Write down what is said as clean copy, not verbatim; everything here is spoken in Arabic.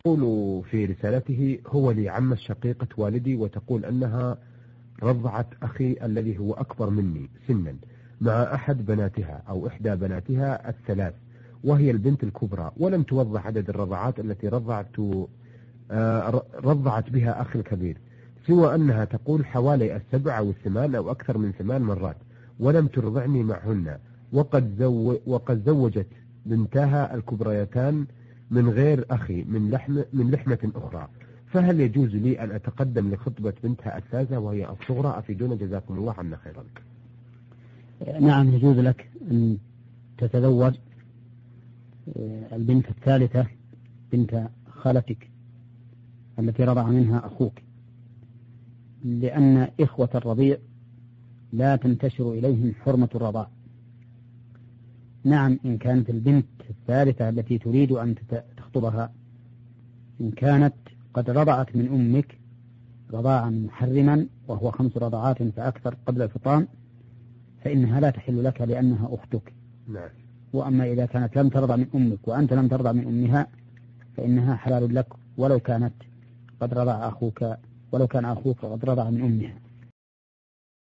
تقول في رسالته: هو لي عمة شقيقة والدي، وتقول أنها رضعت أخي الذي هو أكبر مني سنا مع أحد بناتها أو إحدى بناتها الثلاث، وهي البنت الكبرى، ولم توضح عدد الرضعات التي رضعت بها أخي الكبير، سوى أنها تقول حوالي 7 أو 8 أو أكثر من 8 مرات، ولم ترضعني معهن، وقد زوجت بنتها الكبريتان من غير أخي من لحمة أخرى، فهل يجوز لي أن أتقدم لخطبة بنتها الثالثة وهي الصغرى؟ أفيدونا جزاكم الله عنا خيرا. نعم، يجوز لك أن تتزوج البنت الثالثة بنت خالتك التي رضع منها أخوك، لأن إخوة الرضيع لا تنتشر إليهم حرمة الرضاع. نعم، إن كانت البنت الثالثة التي تريد أن تخطبها إن كانت قد رضعت من أمك رضاعا محرما وهو 5 رضعات فأكثر قبل الفطام فإنها لا تحل لك لأنها أختك. نعم. وأما إذا كانت لم ترضع من أمك وأنت لم ترضع من أمها فإنها حلال لك ولو كان أخوك قد رضع من أمها.